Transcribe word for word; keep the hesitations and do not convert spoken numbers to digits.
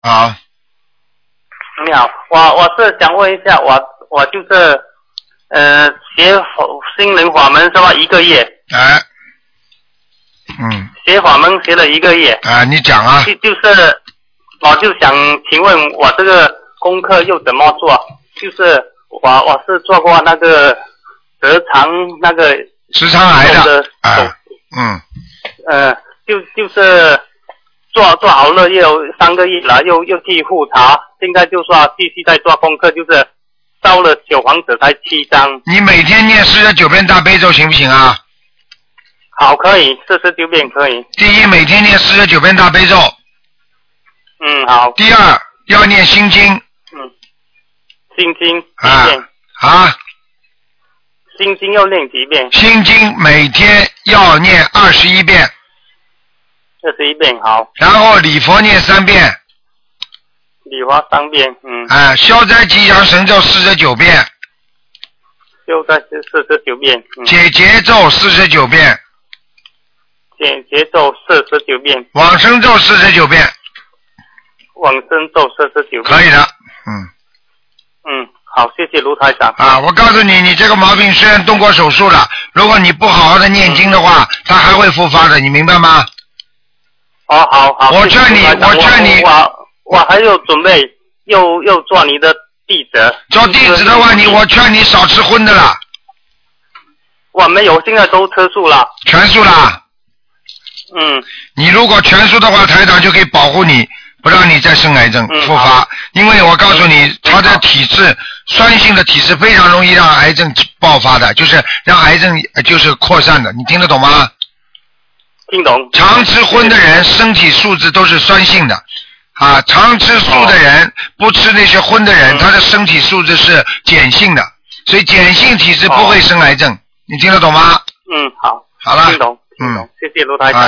好。 你好，我我是想问一下，我我就是呃学心灵法门是吧？一个月。 哎。嗯。 学法门学了一个月。 啊，你讲啊。 就就是，我就想请问我这个功课又怎么做？就是我我是做过那个直肠那个直肠癌的啊，嗯。 呃，就就是做做好了也有三个月了，又又去复查，现在就说继续在做功课，就是烧了小房子才七张。 你每天念四十九遍大悲咒行不行啊？ 好，可以，四十九遍可以。 第一，每天念四十九遍大悲咒。 嗯，好。 第二，要念心经。 嗯，心经啊几遍？ 啊。 心经要念几遍？ 心经每天要念二十一遍。 二十一遍，好。 然后礼佛念三遍。 礼佛三遍，嗯。 啊，消灾吉祥神咒四十九遍。 消灾是四十九遍。嗯、 解结咒四十九遍。 解结咒四十九遍。 往生咒四十九遍。 往生咒四十九遍。 可以的，嗯。 嗯，好，谢谢卢台长。 啊，我告诉你，你这个毛病虽然动过手术了，如果你不好好的念经的话，它还会复发的，你明白吗？ 哦，好好。 我劝你，我劝你， 我我还有准备又又做你的弟子。 做弟子的话，你我劝你少吃荤的了。 我没有，现在都吃素了。 全素啦。 嗯。 你如果全素的话，台长就可以保护你，不让你再生癌症复发。嗯、因为我告诉你，他的体质酸性的体质非常容易让癌症爆发的，就是让癌症就是扩散的，你听得懂吗？ 听懂。 常吃荤的人身体素质都是酸性的，啊，常吃素的人、哦、不吃那些荤的人、嗯，他的身体素质是碱性的，所以碱性体质不会生癌症，哦、你听得懂吗？ 嗯，好。 好了。 听懂，听懂， 嗯、 谢谢卢台长。